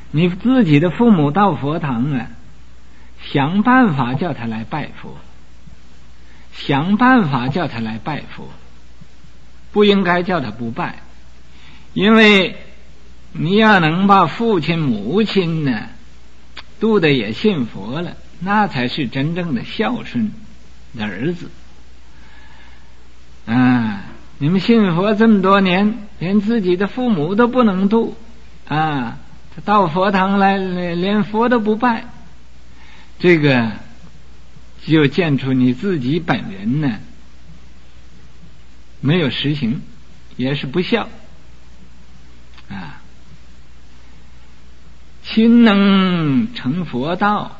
你自己的父母到佛堂啊，想办法叫他来拜佛，想办法叫他来拜佛，不应该叫他不拜。因为你要能把父亲母亲呢度的也信佛了，那才是真正的孝顺的儿子啊！你们信佛这么多年，连自己的父母都不能度啊，到佛堂来连佛都不拜，这个就见出你自己本人呢没有实行，也是不孝啊。亲能成佛道，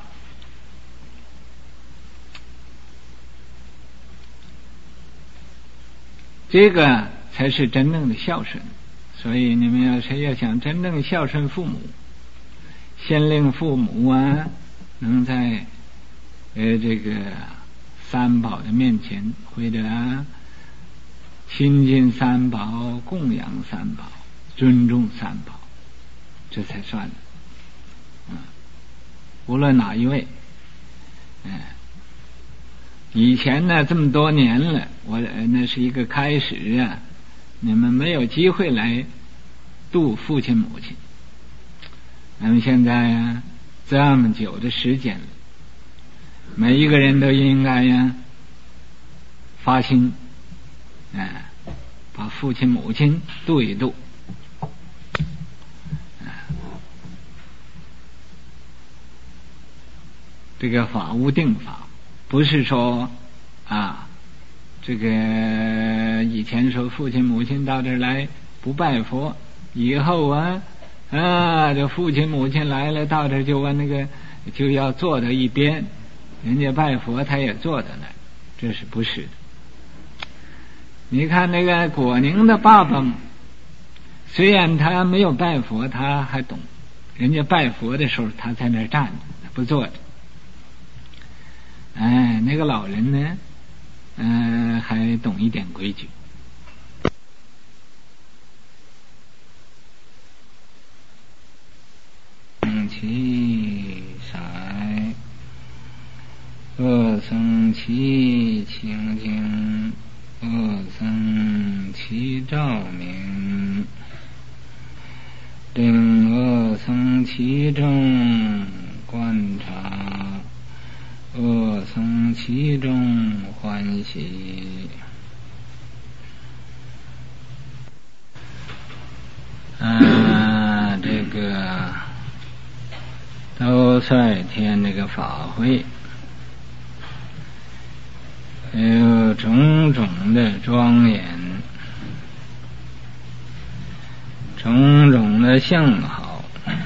这个才是真正的孝顺。所以你们要想真正孝顺父母，先令父母啊能在这个三宝的面前，或者亲近三宝，供养三宝，尊重三宝，这才算无论哪一位。以前呢这么多年了，我那是一个开始啊，你们没有机会来度父亲母亲。那么现在啊这么久的时间了，每一个人都应该呀发心把父亲母亲度一度。这个法无定法，不是说这个以前说父亲母亲到这儿来不拜佛，以后这父亲母亲来了到这儿就那个就要坐到一边，人家拜佛他也坐在那儿，这是不是的？你看那个果宁的爸爸，虽然他没有拜佛，他还懂，人家拜佛的时候他在那儿站着，他不坐着。那个老人呢还懂一点规矩。其色恶生其清净，恶生其照明，令恶生其正观察，恶生其中欢喜。这个兜率天这个法会有种种的庄严，种种的相好，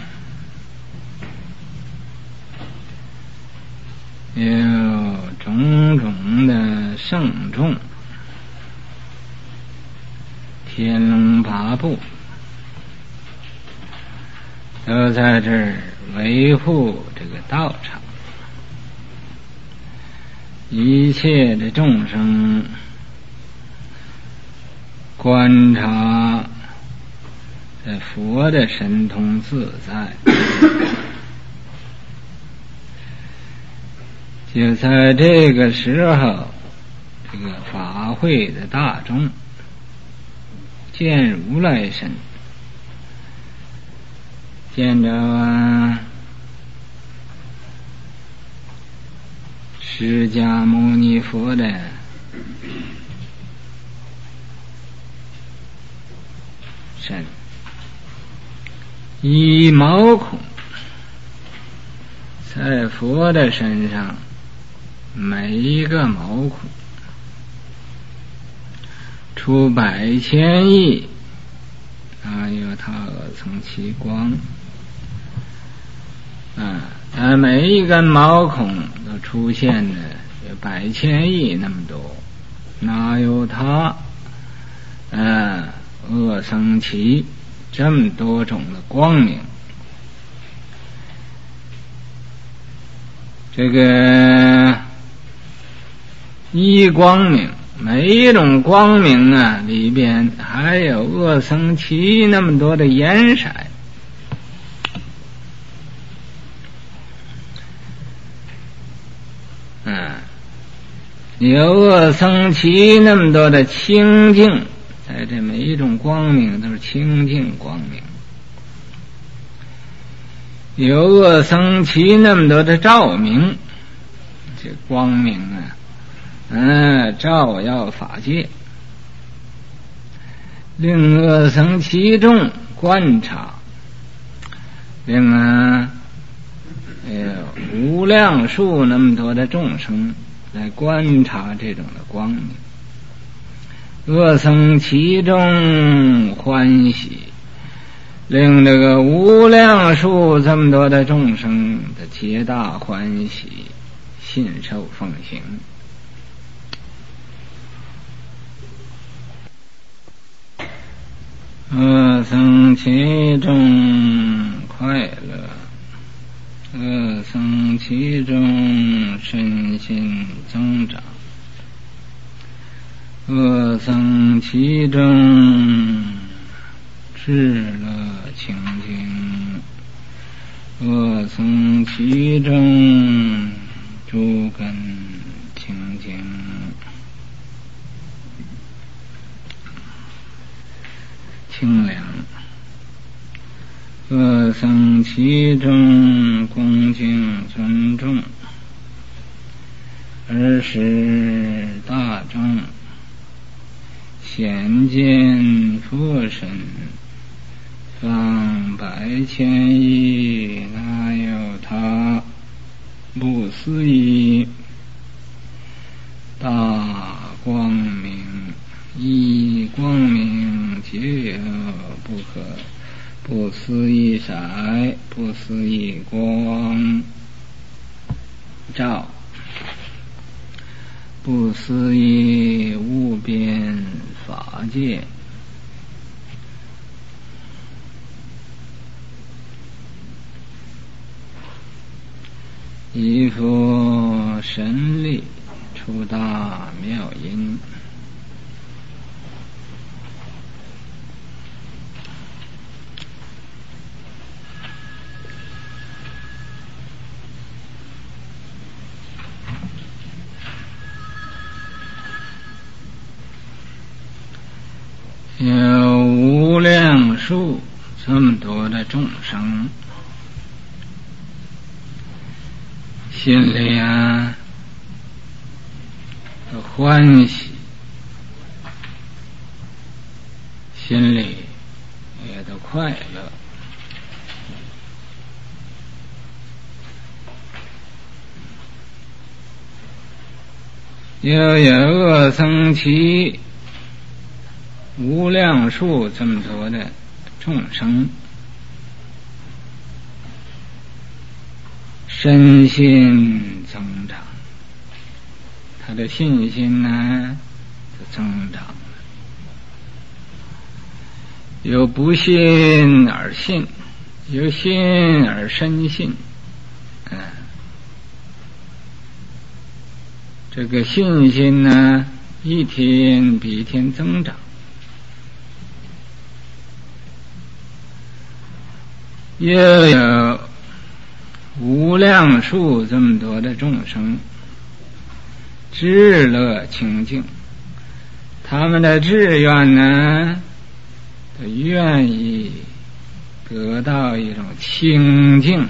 有种种的圣众，天龙八部都在这儿维护这个道场。一切的众生观察这佛的神通自在，就在这个时候，这个法会的大众见如来身，见着释迦牟尼佛的身，一毛孔在佛的身上，每一个毛孔出百千亿有他层其光但每一根毛孔都出现的有百千亿那么多，哪有他恶生其这么多种的光明？这个一光明，每一种光明里边还有恶生其那么多的颜色有恶僧起那么多的清净，在这每一种光明都是清净光明。有恶僧起那么多的照明，这光明照耀法界。令恶僧其中观察，令无量数那么多的众生来观察这种的光明。恶僧其中欢喜，令这个无量数这么多的众生的皆大欢喜，信受奉行。恶僧其中快乐，恶僧其中身心增长，恶僧其中智乐清净，恶僧其中诸根清净。清凉，恶僧其中恭敬尊重，而使大众显见佛身，方百千亿那有他不思议，大光明一光明皆有不可不思议色，不思议光照，不思议无边法界。一佛神力出大妙音，有无量数这么多的众生，心里都欢喜，心里也都快乐。又有恶僧起无量数这么多的众生，身心增长，他的信心就增长了。由不信而信，由信而深信，这个信心一天比一天增长。又有无量数这么多的众生智乐清净，他们的志愿都愿意得到一种清净，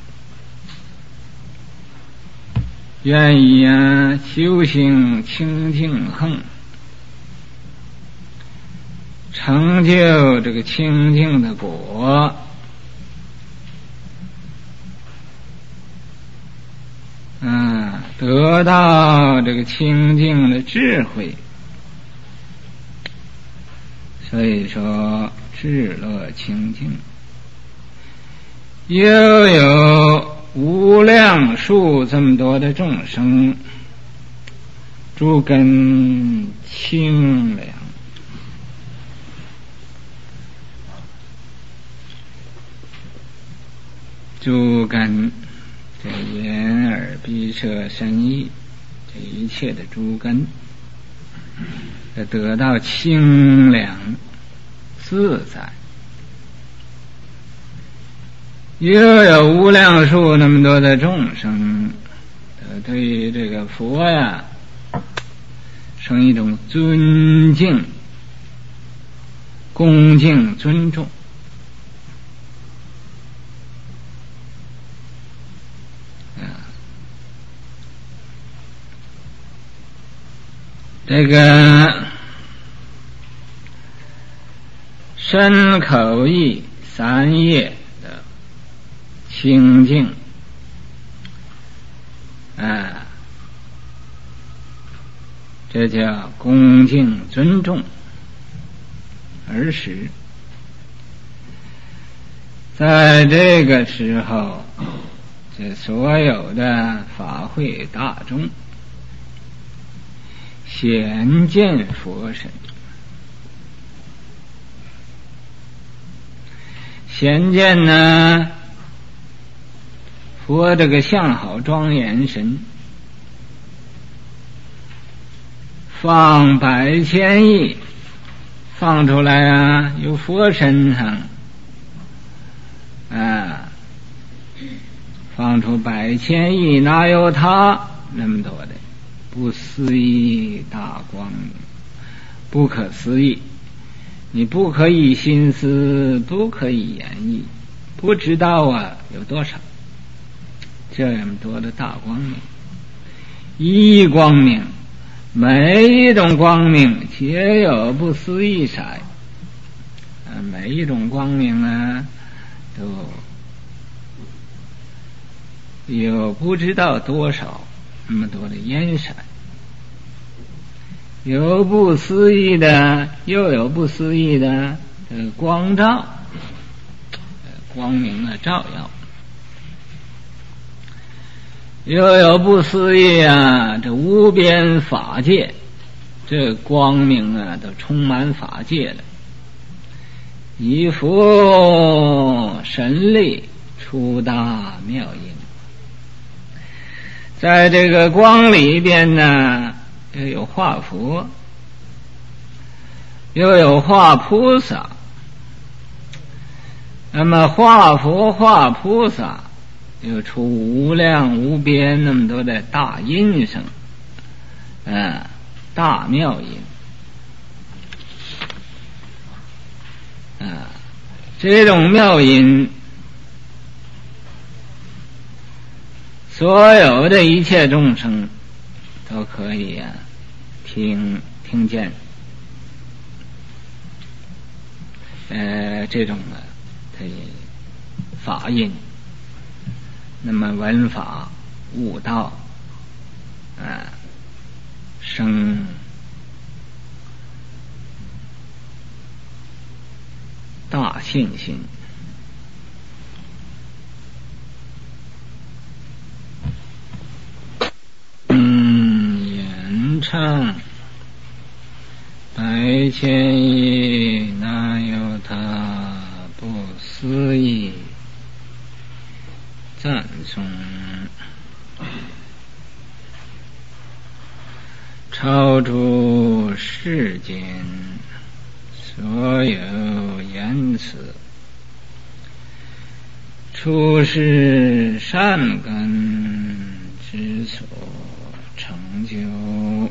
愿意修行清净行，成就这个清净的果。得到这个清净的智慧，所以说智乐清净。又有无量数这么多的众生，诸根清凉，诸根这眼耳鼻舌身意，这一切的诸根得到清凉自在。又有无量数那么多的众生得对于这个佛呀生一种尊敬、恭敬、尊重。这个身口意三业的清净这叫恭敬尊重而时，在这个时候，这所有的法会大众显见佛身，显见呢佛这个相好庄严身，放百千亿放出来啊，有佛身上放出百千亿，哪有他那么多的不思议大光明，不可思议，你不可以心思，不可以言绎，不知道啊有多少这样多的大光明，一光明，每一种光明皆有不思议色，每一种光明啊都有不知道多少那么多的颜色，有不思议的，又有不思议的光照，光明啊照耀，又有不思议啊这无边法界，这光明啊都充满法界了，以佛神力出大妙音，在这个光里边呢，又有化佛，又有化菩萨。那么化佛化菩萨又出无量无边那么多的大音声，大妙音，这种妙音所有的一切众生都可以听见，这种的法音，那么闻法悟道，生大信心。演唱百千亿，哪有他不思议赞颂，超出世间所有言辞，出世善根之所成就，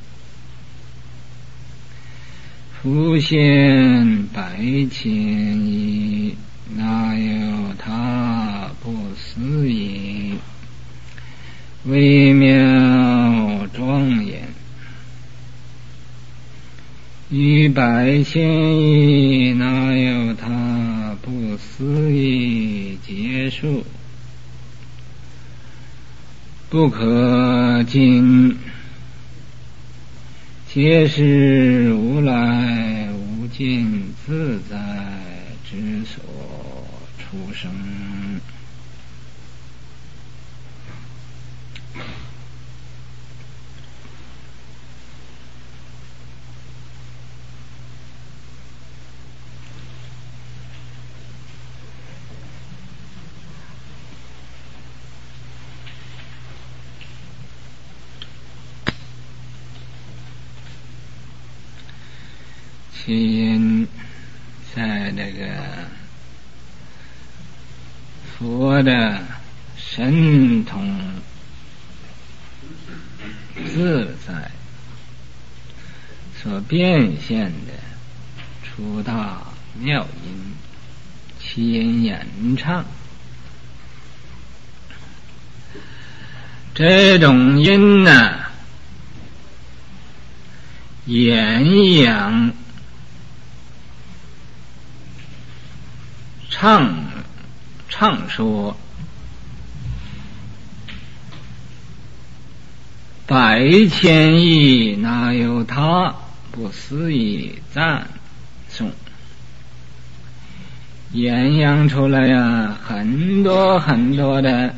复现百千亿，哪有他不思议微妙庄严，于百千亿，哪有他不思议结束，不可尽，皆是无来无尽自在之所出生。其因在这个佛的神通自在所变现的出大妙音，其音演唱，这种音呢，演扬唱说百千亿，哪有他不思议赞颂，演扬出来呀，很多很多的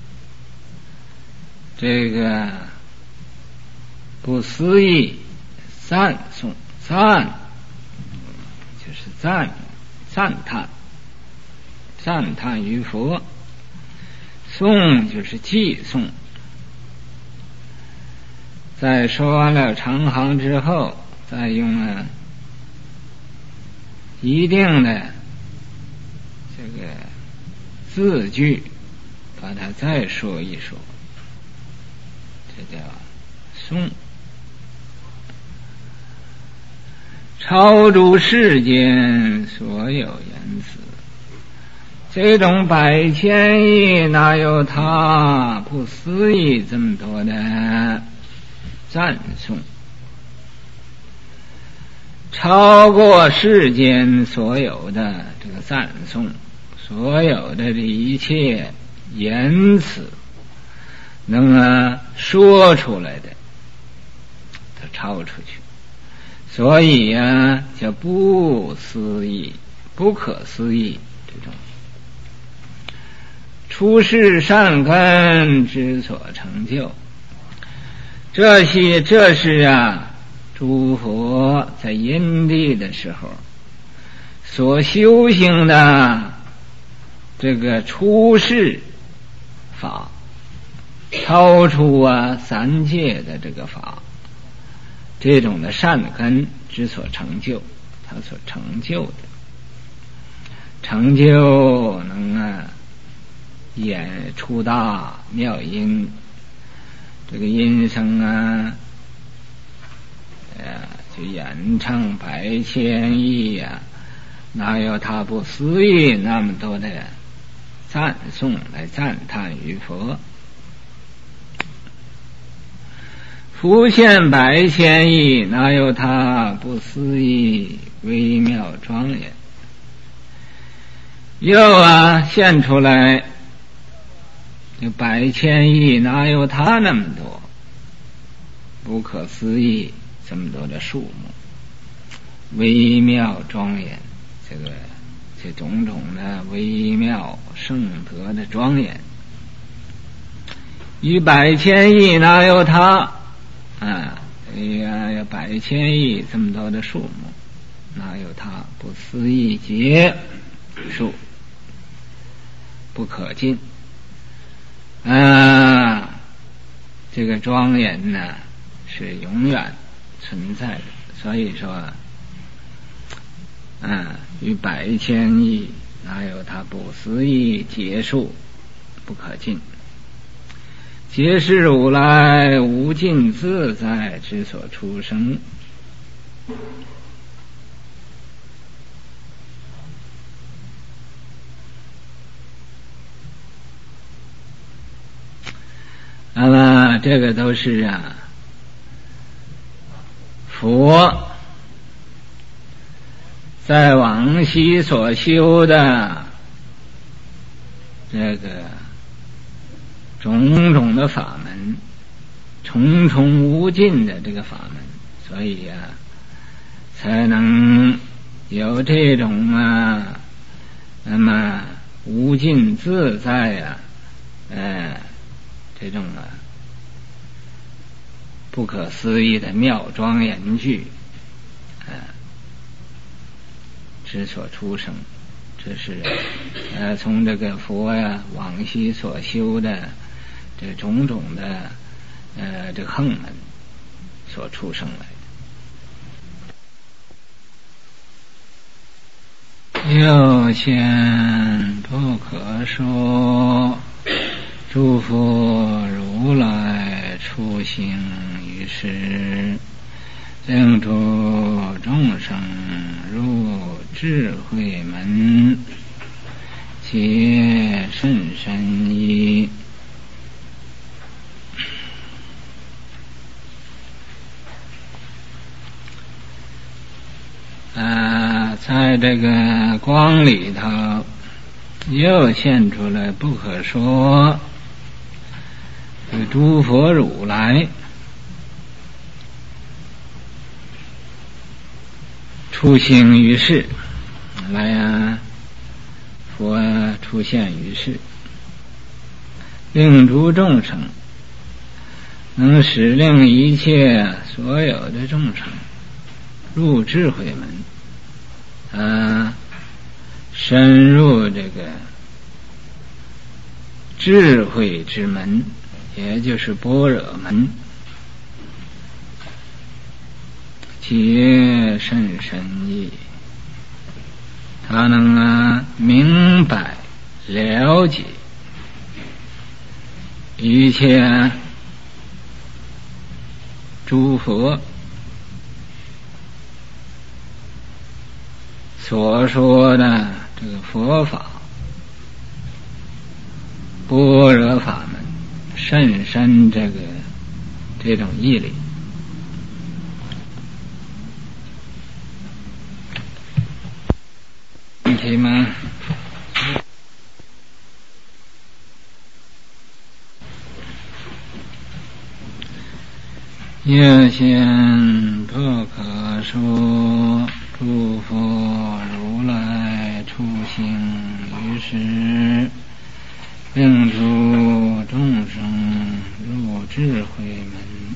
这个不思议赞颂，赞就是赞叹于佛，颂就是偈颂。在说完了长行之后，再用一定的这个字句把它再说一说，这叫颂。超诸世间所有言辞，这种百千亿，哪有他不思议这么多的赞颂，超过世间所有的这个赞颂，所有的这一切言辞能说出来的都超出去，所以呀，叫不思议、不可思议，这种出世善根之所成就。这是诸佛在因地的时候所修行的这个出世法，超出三界的这个法，这种的善根之所成就，他所成就的成就能演出大妙音，这个音声就演唱百千亿哪有他不思议那么多的赞颂来赞叹于佛，浮现百千亿，哪有他不思议微妙庄严，又现出来有百千亿，哪有他那么多不可思议这么多的数目，微妙庄严，这种种的微妙圣德的庄严，与百千亿哪有他有百千亿这么多的数目，哪有他不思议劫数，不可尽这个庄严呢是永远存在的，所以说与百千亿哪有他不思议劫数，不可尽，皆是如来无尽自在之所出生。那么这个都是佛在往昔所修的这个种种的法门，重重无尽的这个法门，所以才能有这种那么无尽自在这种不可思议的妙庄严具之所出生。这是从这个佛往昔所修的这种种的这个横门所出生来的。又见不可说， 诸佛如来出行于世，令诸众生入智慧门，皆甚深义。在这个光里头又现出来不可说诸佛如来出行于世，来佛出现于世，令诸众生，能使令一切所有的众生入智慧门，深入这个智慧之门，也就是般若门，皆甚深义。他能明白了解一切诸佛所说的这个佛法般若法门甚深这种义理。问题吗？有先不可说，诸佛如来出行于世，令诸众生入智慧门。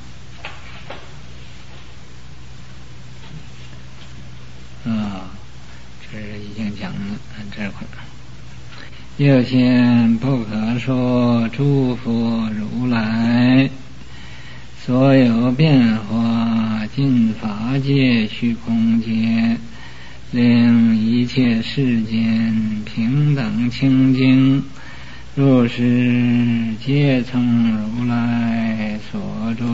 这已经讲了这块。有先不可说，诸佛如来所有变化尽法界虚空界，令一切世间平等清净，若是皆从如来所住，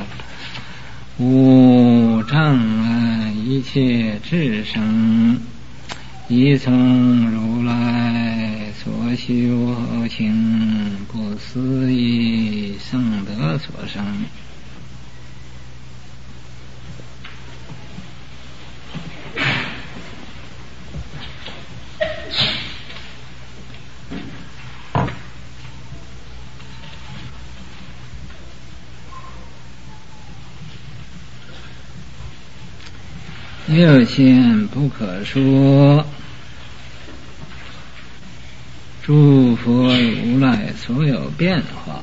无障碍一切智生，亦从如来所修后行不思议圣德所生。有先不可说，诸佛如来所有变化，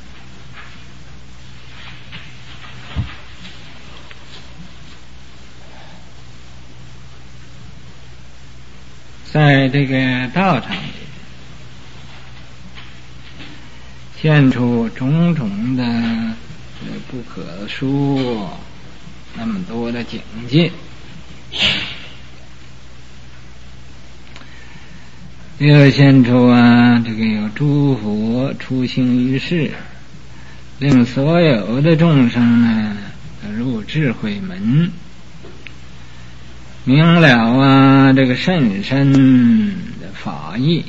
在这个道场里现出种种的不可说那么多的境界，又现出这个有诸佛出行于世，令所有的众生呢入智慧门，明了这个甚深的法义，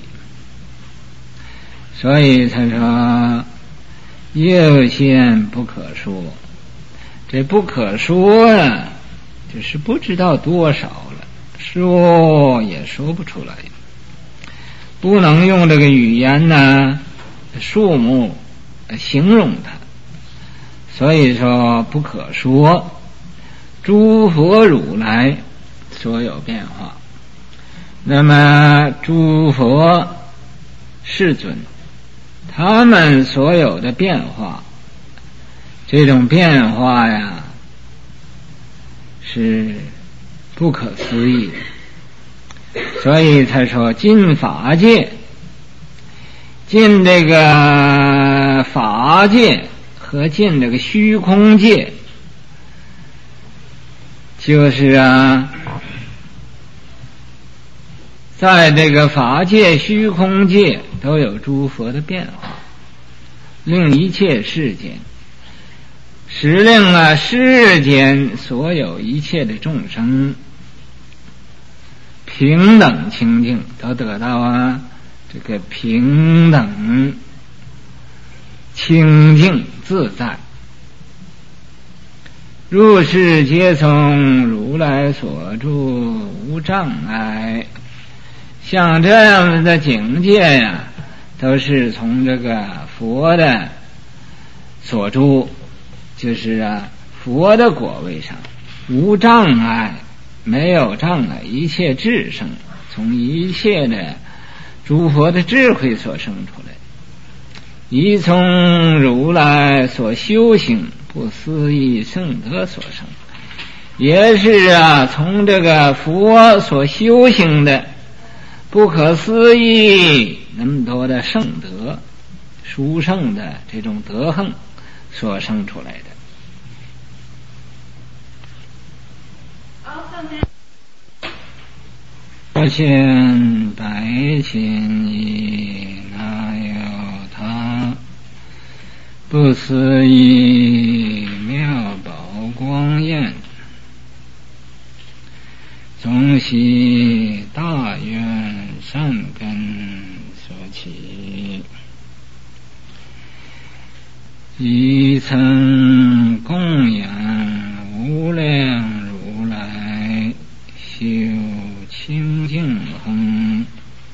所以才说有先不可说。这不可说就是不知道多少了，说也说不出来，不能用这个语言数目形容它，所以说不可说。诸佛如来所有变化，那么诸佛世尊他们所有的变化，这种变化是不可思议的，所以才说尽法界，尽这个法界和尽这个虚空界，就是在这个法界虚空界都有诸佛的变化， 令一切世间，使令世间所有一切的众生平等清净，都得到这个平等清净自在，入世皆从如来所住，无障碍。像这样的境界呀，都是从这个佛的所住，就是佛的果位上，无障碍，没有障碍，一切智生，从一切的诸佛的智慧所生出来，一从如来所修行不思议圣德所生，也是从这个佛所修行的不可思议那么多的圣德殊胜的这种德行所生出来的。我见百千亿那有他不思议妙宝光焰，总系大愿善根所起，一曾供养无量如来，修清净空，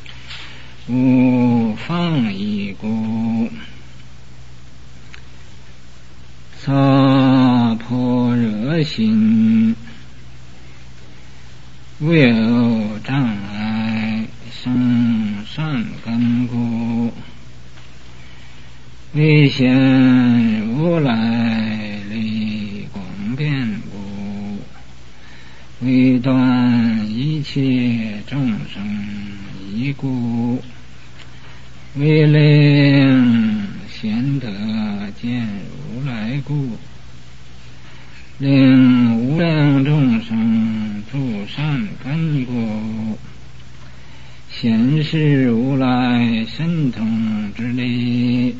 无放逸故，萨婆若心，无有障碍，生善根故，为显如来力广遍故，为断一切众生疑故，为令贤德见如来故，令无量众生助善根故，显示如来神通之力，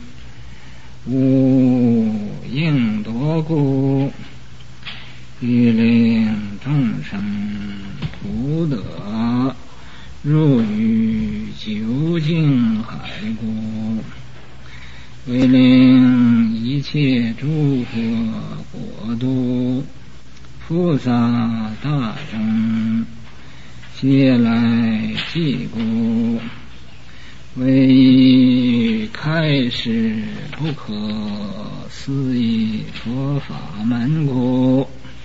无应夺故，欲令众生普得入于究竟海故，为令一切诸佛国度菩萨大众皆来祭故，为开示不可思议佛法门故，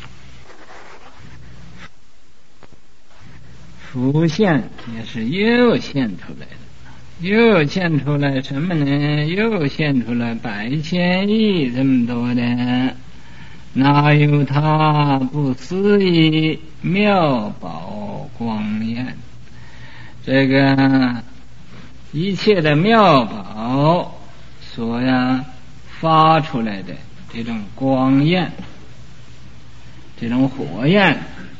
浮现也是又现出来的，又现出来什么呢？又现出来百千亿这么多的，哪有他不思议妙宝光焰？这个一切的妙宝所发出来的这种光焰，这种火焰，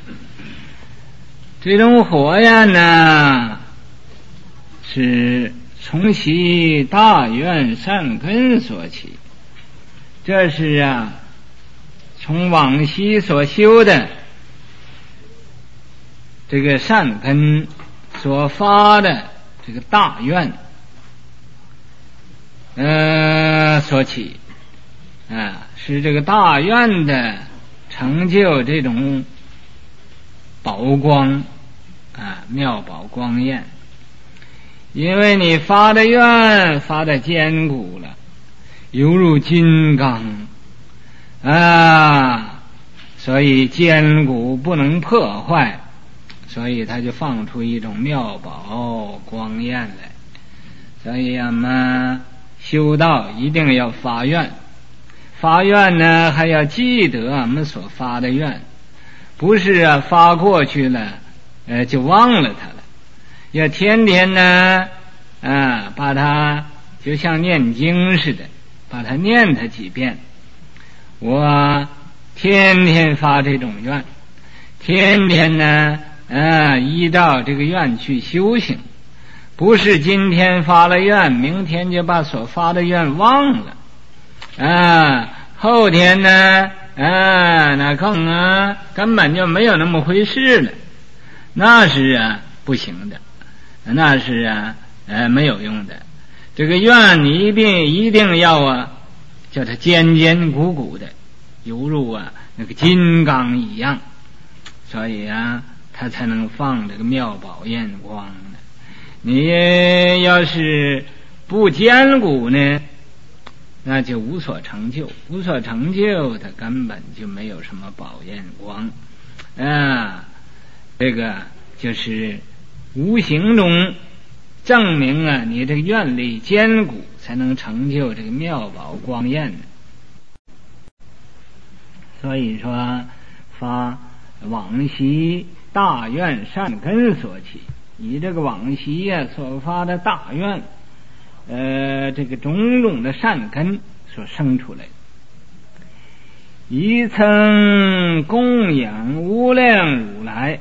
这种火焰呢，是从其大愿善根所起，这是从往昔所修的这个善根所发的这个大愿所起是这个大愿的成就这种宝光妙宝光焰。因为你发的愿发的坚固了，犹如金刚所以坚固不能破坏，所以他就放出一种妙宝光焰来。所以修道一定要发愿，发愿呢还要记得我们所发的愿，不是发过去了就忘了它了，要天天呢把它就像念经似的，把它念它几遍。我天天发这种愿，天天呢依照这个愿去修行，不是今天发了愿明天就把所发的愿忘了， 后天呢那更根本就没有那么回事了，那是不行的，那是没有用的。这个愿你一定要叫它坚坚固固的，犹如那个金刚一样，所以它才能放这个妙宝焰光呢。你要是不坚固呢，那就无所成就，无所成就它根本就没有什么宝焰光这个就是无形中证明你这个愿力坚固，才能成就这个妙宝光焰。所以说发往昔大愿善根所起，以这个往昔所发的大愿这个种种的善根所生出来，一曾供养无量如来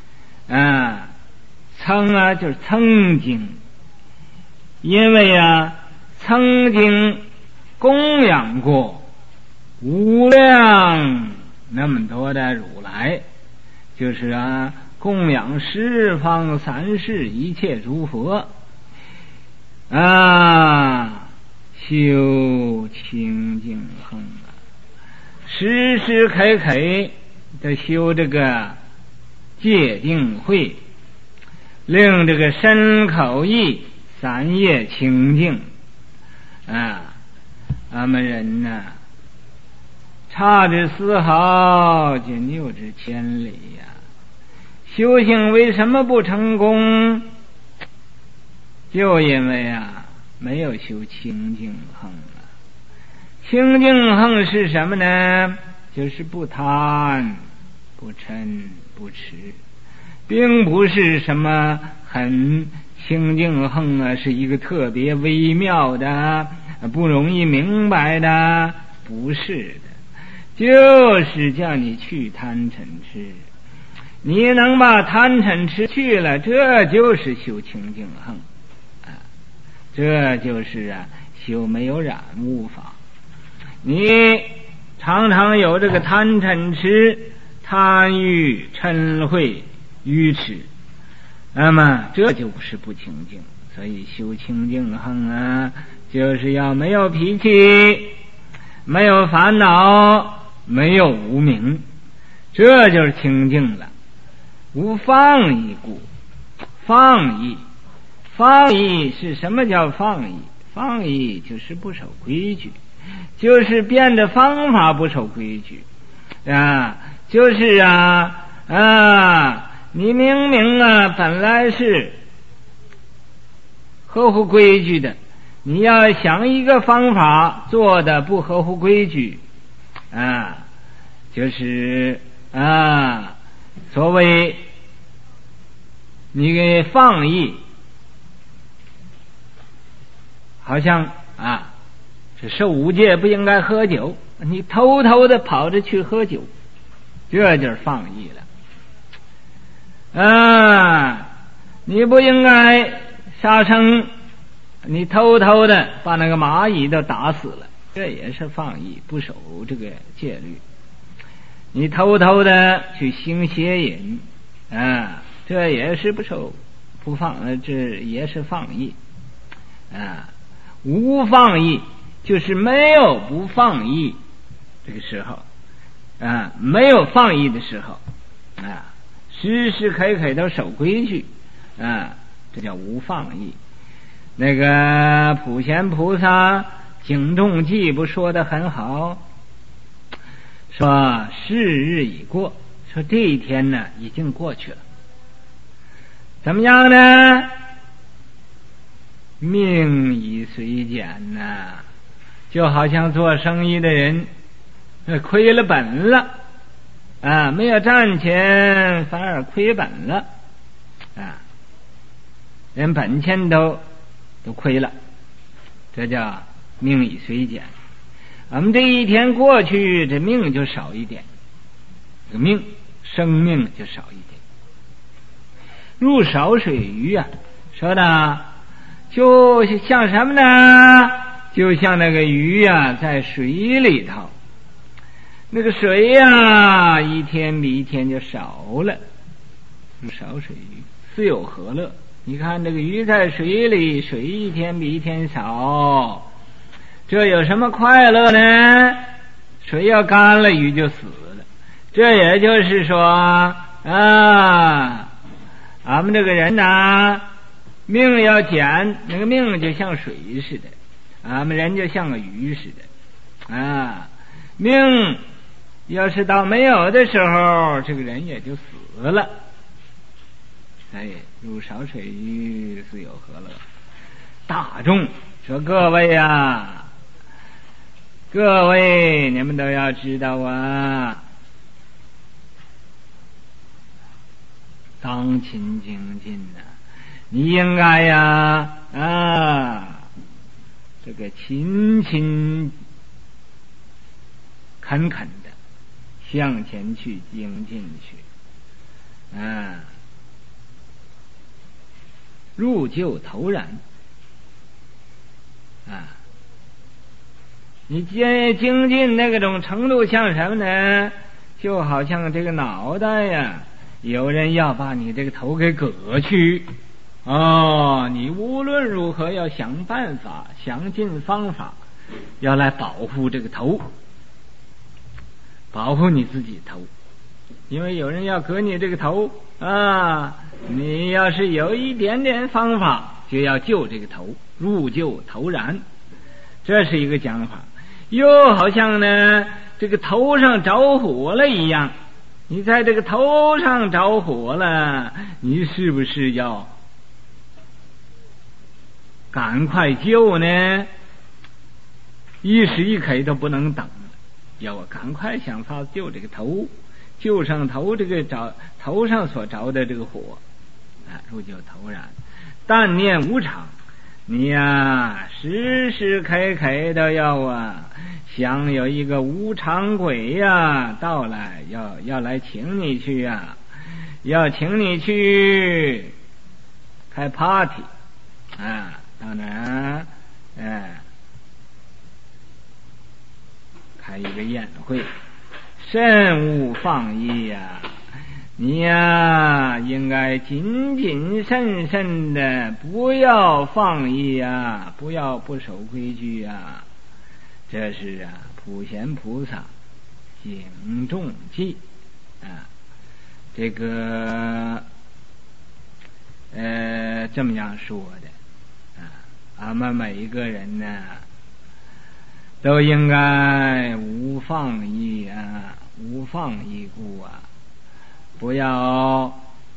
曾就是曾经，因为曾经供养过无量那么多的如来，就是供养十方三世一切诸佛修清净恒时时刻刻的修这个戒定慧，令这个身口意三业清净俺们人差之丝毫，仅有之千里修行为什么不成功？就因为没有修清净恒清净恒是什么呢？就是不贪不嗔不痴，并不是什么很清净恒是一个特别微妙的不容易明白的，不是的，就是叫你去贪嗔痴。你能把贪嗔痴去了，这就是修清净恒这就是修没有染污法。你常常有这个贪嗔痴、贪欲、嗔恚、愚痴，那么这就是不清净。所以修清净恒就是要没有脾气，没有烦恼，没有无明，这就是清净了。无放逸故，放逸是什么叫放逸？放逸就是不守规矩，就是变着方法不守规矩就是你明明本来是合乎规矩的，你要想一个方法做的不合乎规矩就是所谓你给放逸，好像这受五戒不应该喝酒，你偷偷的跑着去喝酒，这就是放逸了你不应该杀生，你偷偷的把那个蚂蚁都打死了，这也是放逸，不守这个戒律。你偷偷的去行邪淫这也是不守不放这也是放逸无放逸就是没有不放逸，这个时候没有放逸的时候时时刻刻都守规矩这叫无放逸。那个普贤菩萨警众记不说得很好，说是日已过，说这一天呢已经过去了，怎么样呢？命已随减就好像做生意的人亏了本了没有赚钱反而亏本了连本钱都亏了，这叫命已随减。我们这一天过去，这命就少一点，这个生命就少一点。入少水鱼说的就像什么呢？ 就像那个鱼呀，在水里头，那个水呀，一天比一天就少了，少水鱼，自有何乐？你看这个鱼在水里，水一天比一天少，这有什么快乐呢？水要干了，鱼就死了。这也就是说啊，俺们这个人呐，命要减，那个命就像水似的，俺们人就像个鱼似的啊。命要是到没有的时候，这个人也就死了。哎，入少水鱼，自有何乐？大众说：“各位呀，各位，你们都要知道啊，当勤精进呐，你应该呀这个勤勤恳恳的向前去精进去入就投然你精进那种程度像什么呢？就好像这个脑袋呀，有人要把你这个头给割去你无论如何要想办法，想尽方法要来保护这个头，保护你自己头，因为有人要割你这个头你要是有一点点方法，就要救这个头，入就投然，这是一个讲法。又好像呢，这个头上着火了一样，你在这个头上着火了，你是不是要赶快救呢？一时一刻都不能等，要我赶快想法救这个头，救上头这个头上所着的这个火入就投然。但念无常，你呀时时刻刻都要想有一个无常鬼到来，要来请你去要请你去开 party 到哪开一个宴会，慎勿放逸你应该谨谨慎慎的，不要放逸不要不守规矩这是普贤菩萨警众记这个这么样说的俺们每一个人呢都应该无放逸无放逸故不要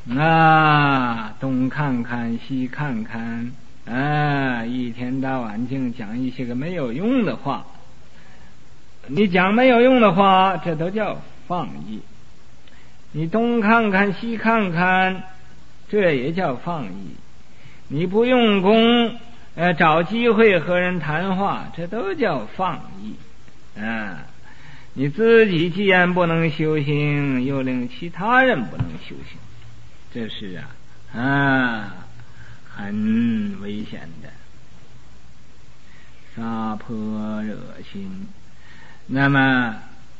东看看西看看一天到晚净讲一些个没有用的话。你讲没有用的话，这都叫放逸。你东看看西看看，这也叫放逸。你不用功找机会和人谈话，这都叫放逸你自己既然不能修行，又令其他人不能修行，这是很危险的。杀破热心，那么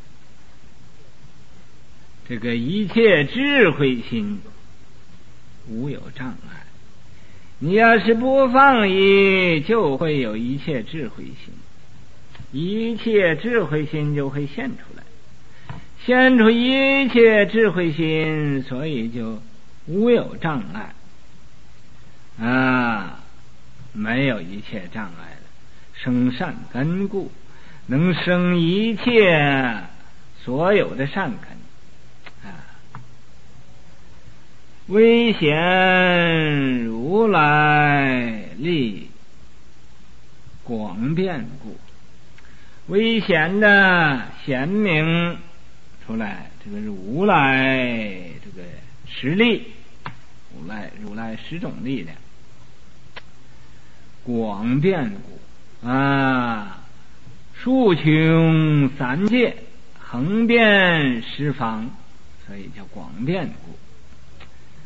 这个一切智慧心无有障碍。你要是不放逸，就会有一切智慧心，一切智慧心就会现出来，现出一切智慧心，所以就无有障碍没有一切障碍了。生善根故，能生一切所有的善根危显如来力广遍故，危显的显明出来这个如来这个实力，如来十种力量广遍故数穷三界，横遍十方，所以叫广遍故。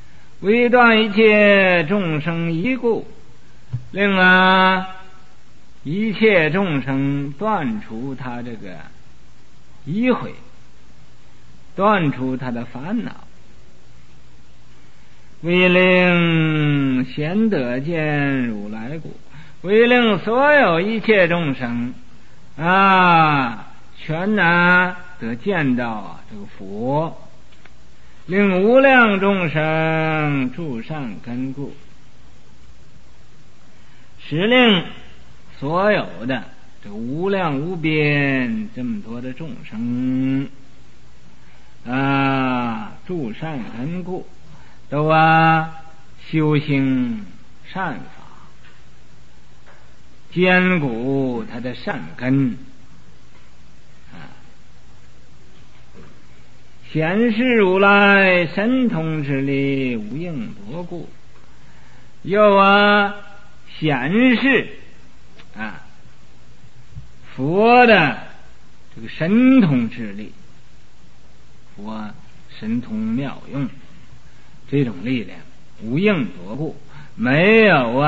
为断一切众生疑故，令一切众生断除他这个疑悔，断除他的烦恼，为令贤得见如来故，为令所有一切众生全得见到这个佛，令无量众生助善根故，使令所有的这个无量无边这么多的众生助善根故，都修行善法，坚固他的善根，显示如来神通之力无应夺故，又显示佛的这个神通之力，佛神通妙用这种力量无应夺故，没有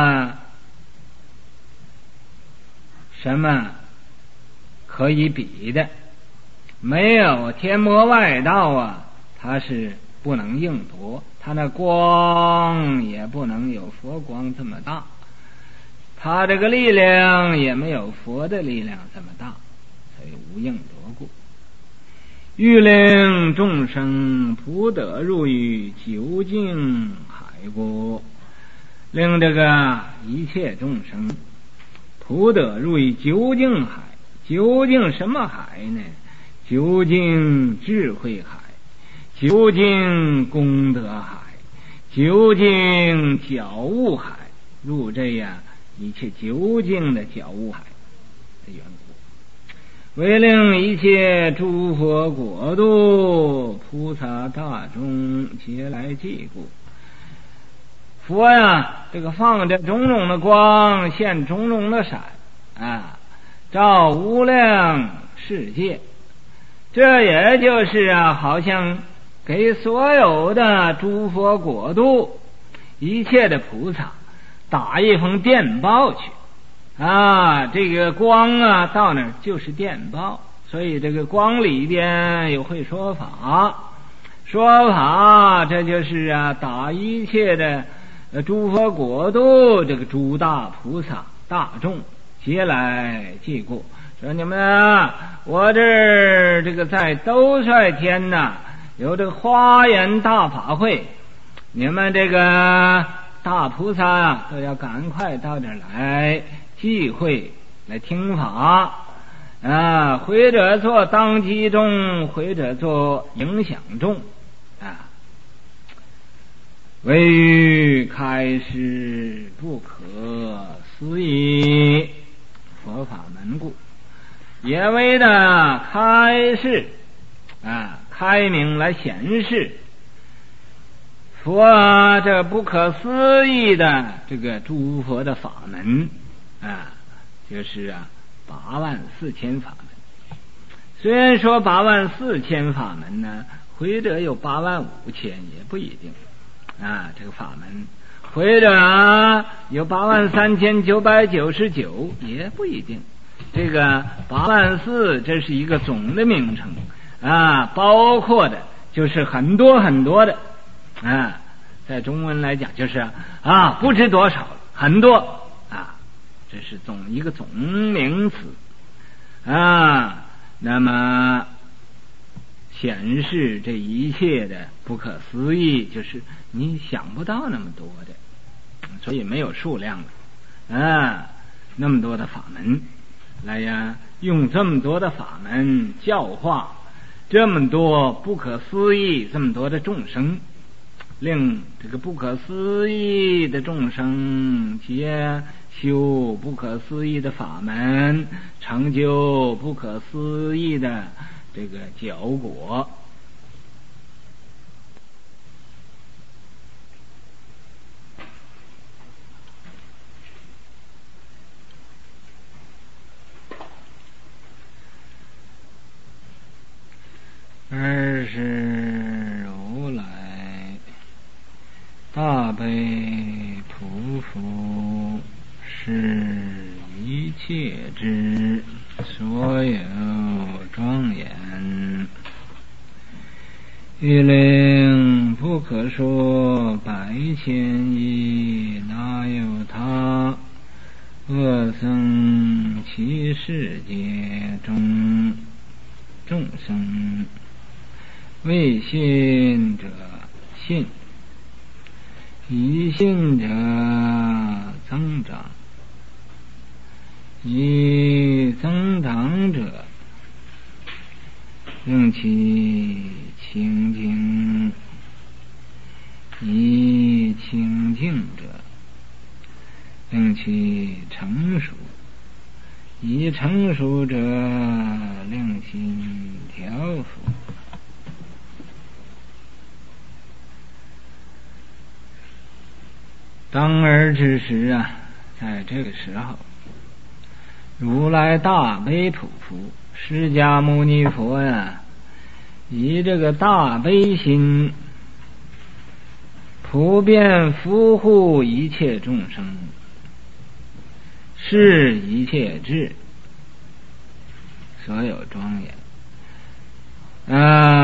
什么可以比的，没有天魔外道它是不能应夺，它那光也不能有佛光这么大，它这个力量也没有佛的力量这么大，所以无应夺故。欲令众生普得入于究竟海国，令这个一切众生普得入于究竟海。究竟什么海呢？究竟智慧海，究竟功德海，究竟觉悟海，入这样一切究竟的觉悟海的缘故，为令一切诸佛国度菩萨大众皆来祭故。佛这个放着种种的光，现种种的闪照无量世界，这也就是好像给所有的诸佛国度一切的菩萨打一封电报去这个光到那儿就是电报，所以这个光里边有会说法，说法这就是打一切的诸佛国度这个诸大菩萨大众皆来祭过，说你们我这个在兜率天有这个花园大法会，你们这个大菩萨都要赶快到这儿来聚会来听法或者做当机众，或者做影响众为欲开示不可思议佛法门故，也为的开示开明来显示佛这不可思议的这个诸佛的法门就是84000法门。虽然说84000法门呢，或者有85000也不一定这个法门，或者有83999也不一定。这个84000这是一个总的名称包括的就是很多很多的在中文来讲就是不知多少，很多这是一个总名词那么显示这一切的不可思议，就是你想不到那么多的，所以没有数量的那么多的法门来用这么多的法门教化这么多不可思议这么多的众生，令这个不可思议的众生皆修不可思议的法门，成就不可思议的这个觉果。二是如来大悲普福是一切之所有庄严，欲令不可说百千亿那由他恶僧其世界中众生，未信者信，以信者增长，以增长者令其清净，以清净者令其成熟，以成熟者令心调伏。当尔之时啊，在这个时候，如来大悲普福，释迦牟尼佛呀，以这个大悲心普遍福护一切众生，是一切智所有庄严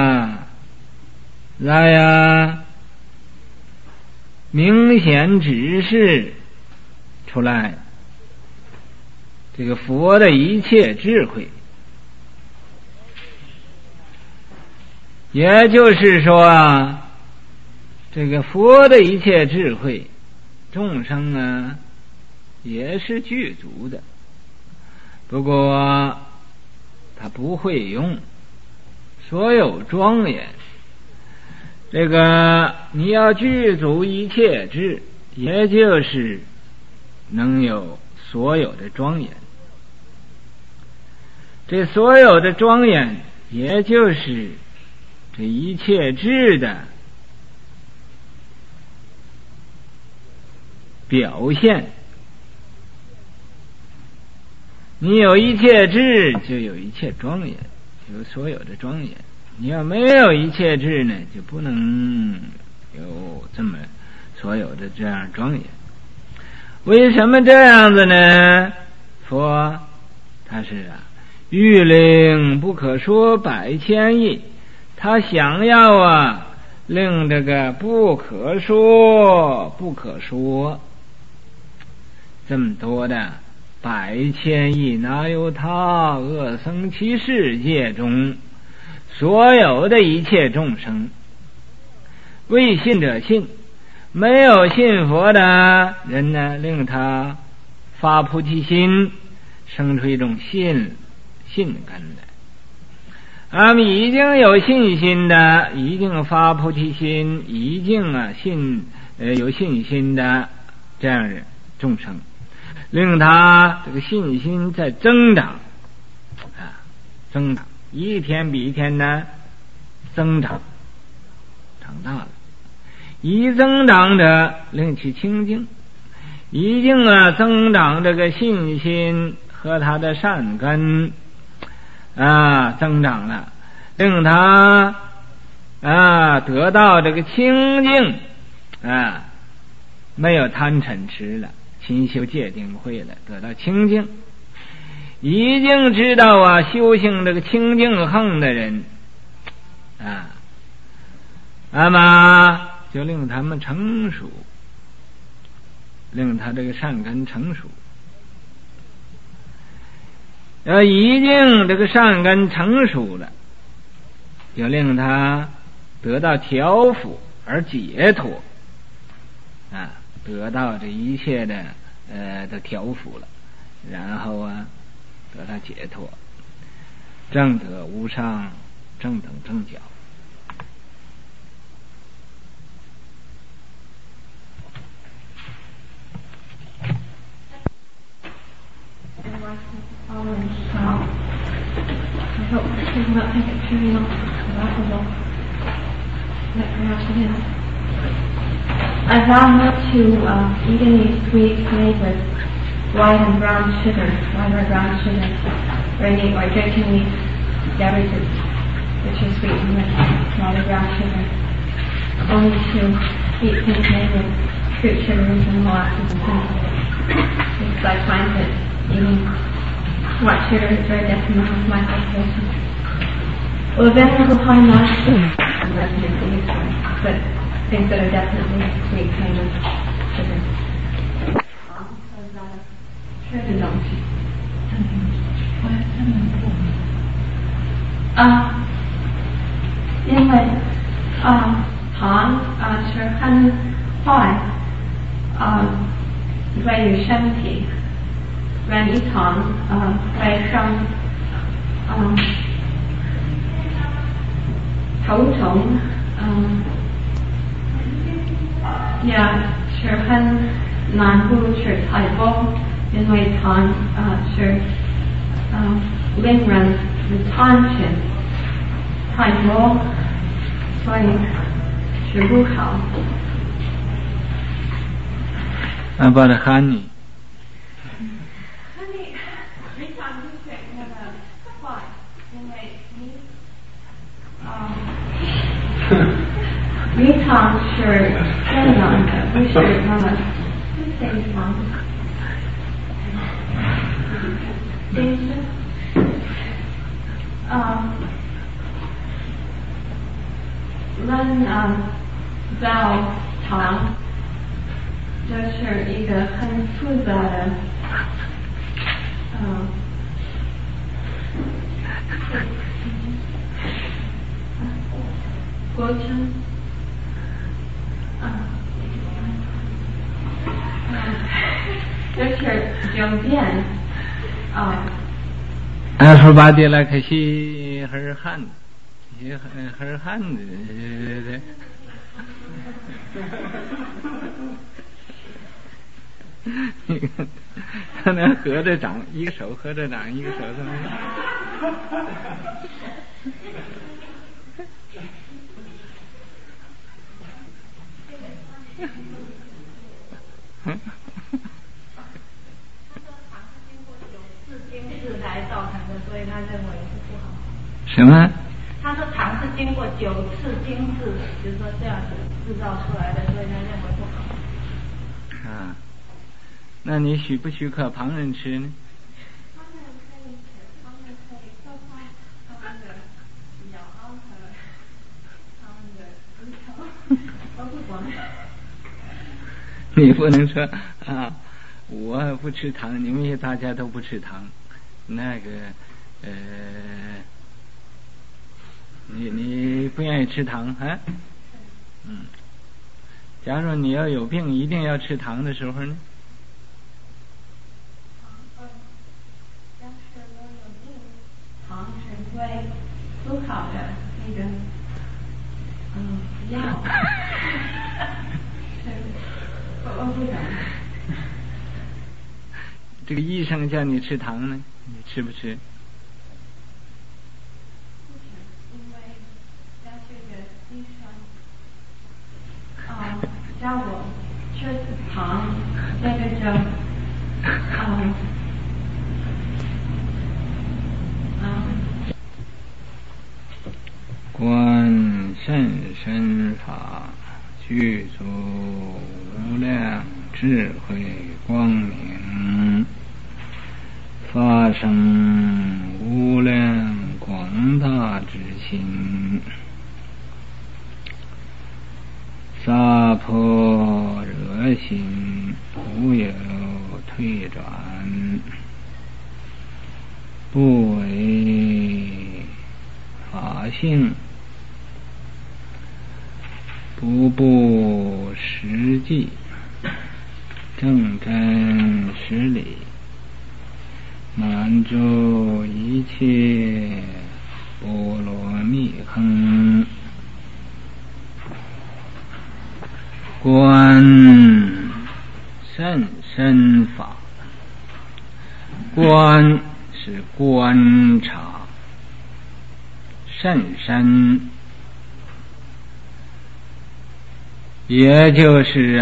来呀，明显指示出来这个佛的一切智慧。也就是说啊，这个佛的一切智慧，众生啊也是具足的，不过他不会用所有庄严。这个你要具足一切智，也就是能有所有的庄严。这所有的庄严，也就是这一切智的表现。你有一切智，就有一切庄严，有所有的庄严。你要没有一切智呢，就不能有这么所有的这样庄严。为什么这样子呢？佛他是欲令不可说百千亿，他想要令这个不可说这么多的百千亿那由他恶僧其世界中所有的一切众生，未信者信，没有信佛的人呢，令他发菩提心，生出一种信根来。已经有信心的，已经发菩提心，已经有信心的这样的众生，令他这个信心在增长一天比一天呢增长，长大了。以增长者令其清净，已经增长这个信心和他的善根增长了，令他得到这个清净没有贪嗔痴了，勤修戒定慧了，得到清净。已经知道修行这个清净横的人那么就令他们成熟，令他这个善根成熟。已经这个善根成熟了，就令他得到调伏而解脱得到这一切的调伏了，然后得到解脱，正得无上正等正觉。 I hope she will not think it trivial or laughable, but perhaps it is. I vow not to eat any sweets made with white or brown sugar, or drink any beverages which are sweetened with white or brown sugar. Only to eat things made with fruit sugars and molasses and things, because I find that eating white sugar is very detrimental to my circulation. Well, the Venerable High Master recommends these but things that are definitely sweet kind of sugar. 吃的东西，因为糖是很坏对于身体，人一糖会生头痛，也是很难不吃太多。因为糖是令人的糖分太多，所以是不好。 About honey. Honey, 你常吃那个坏，因为你糖是天然的，不是那么非常。人造糖这是一个很复杂的过程，这是酒店。 说白的了，可惜很旱，很旱的。你看，他那合着掌，一个手合着掌，一个手这么。 所以他认为是不好。 什么？ 他说糖是经过9次精制，就是说这样子制造出来的，所以他认为不好。 那你许不许可旁人吃呢？ 旁人可以吃，旁人可以收藏他们的药和他们的骨头，都不管。 你不能说我不吃糖，你们大家都不吃糖。那个你不愿意吃糖啊？假如你要有病一定要吃糖的时候呢？ 要是我有病，糖是最不好的那个药。我不懂。 这个医生叫你吃糖呢，你吃不吃？ 因为在这个医生叫我吃糖，这个就观甚深法，具足无量智慧光明，发生无量广大之心，洒婆热心，无有退转，不为法性，不实际，正真实理，满足一切波罗蜜行，观甚深法。观是观察，甚深也就是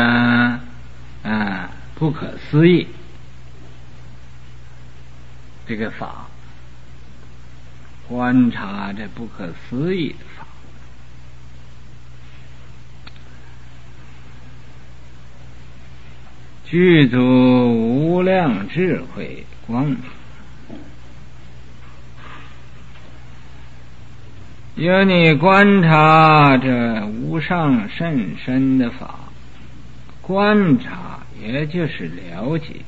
不可思议这个法，观察这不可思议的法。 具足无量智慧光明。由你观察这无上甚深的法，观察也就是了解，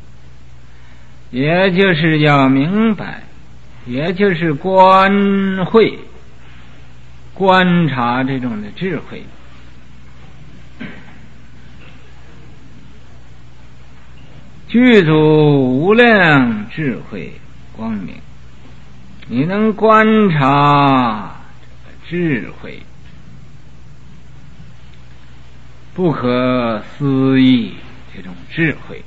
也就是要明白，也就是观慧，观察这种的智慧。具足无量智慧光明，你能观察智慧，不可思议这种智慧，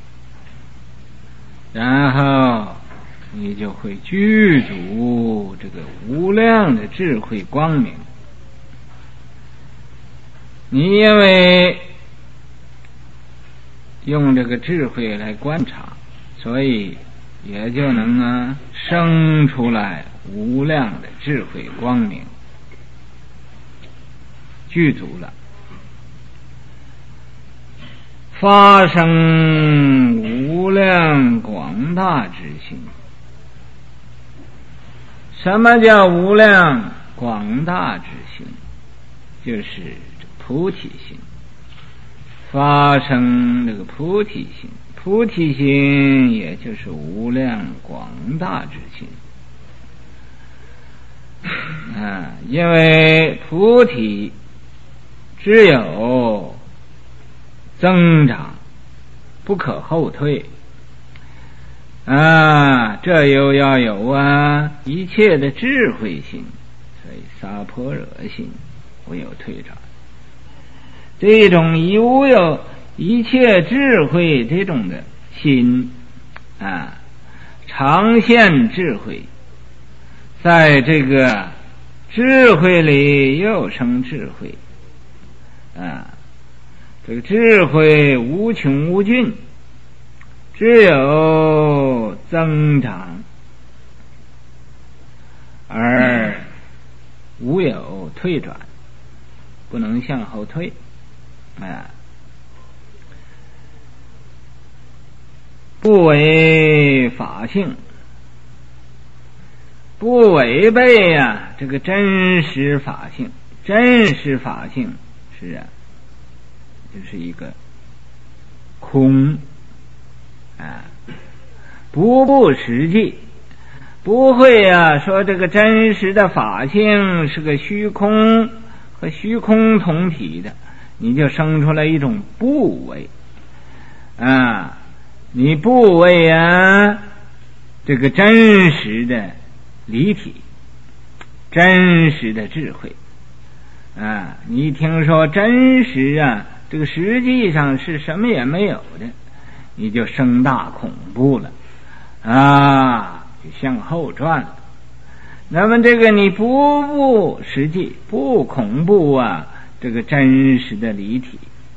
然后你就会具足这个无量的智慧光明。你因为用这个智慧来观察，所以也就能生出来无量的智慧光明，具足了，发生无量广大之心。什么叫无量广大之心？就是菩提心，发生这个菩提心。菩提心也就是无量广大之心因为菩提只有增长，不可后退这又要有一切的智慧心，所以萨婆惹心无有退转。这种无有一切智慧这种的心常现智慧，在这个智慧里又生智慧这个智慧无穷无尽，只有增长而无有退转，不能向后退不为法性，不违背这个真实法性。真实法性是就是一个空不实际，不会说这个真实的法性是个虚空和虚空同体的，你就生出来一种不为你不为这个真实的离体，真实的智慧你听说真实这个实际上是什么也没有的，你就生大恐怖了就向后转了。那么这个你不实际，不恐怖这个真实的离体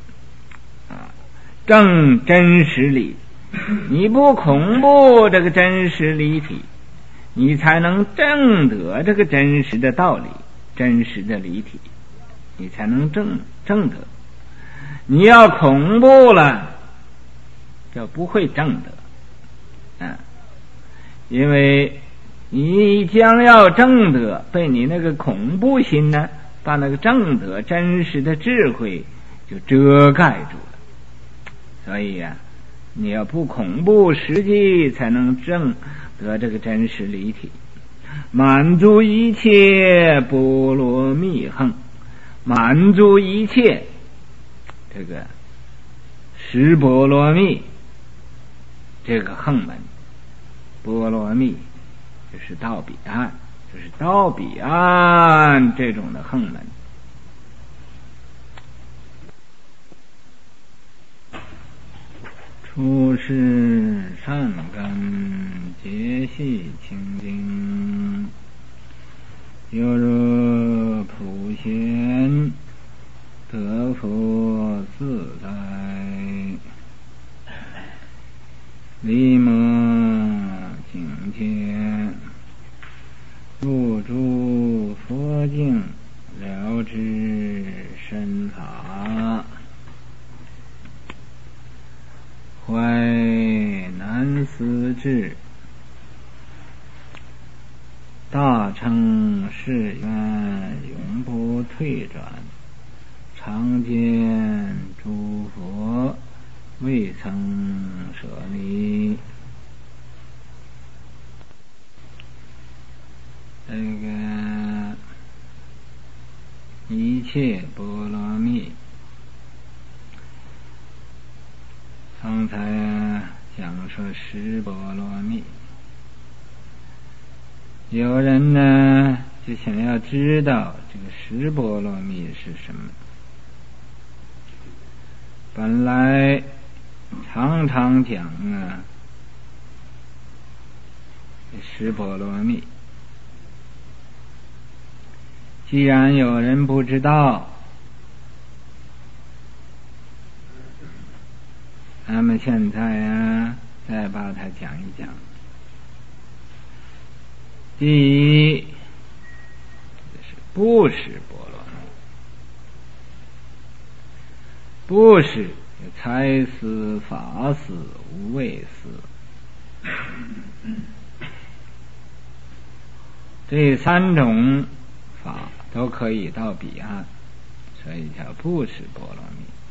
正真实理，你不恐怖这个真实离体，你才能证得这个真实的道理，真实的离体，你才能证得。你要恐怖了就不会证得因为你将要证得，被你那个恐怖心把那个证得真实的智慧就遮盖住了。所以你要不恐怖实际，才能证得这个真实离体，满足一切波罗蜜行，满足一切这个十波罗蜜这个行门。波罗蜜就是到彼岸，就是到彼岸这种的行门。出世善根皆系清净，犹如普贤得佛自在，离魔境界，入诸佛境，了知身法。 智，大乘誓愿永不退转，常见诸佛未曾舍离。这个一切波罗蜜，刚才讲说十波罗蜜，有人呢就想要知道这个十波罗蜜是什么。本来常常讲啊十波罗蜜，既然有人不知道，那么现在啊再把它讲一讲。第一是布施波罗蜜，布施财施、法施、无畏施，这三种法都可以到彼岸，所以叫布施波罗蜜。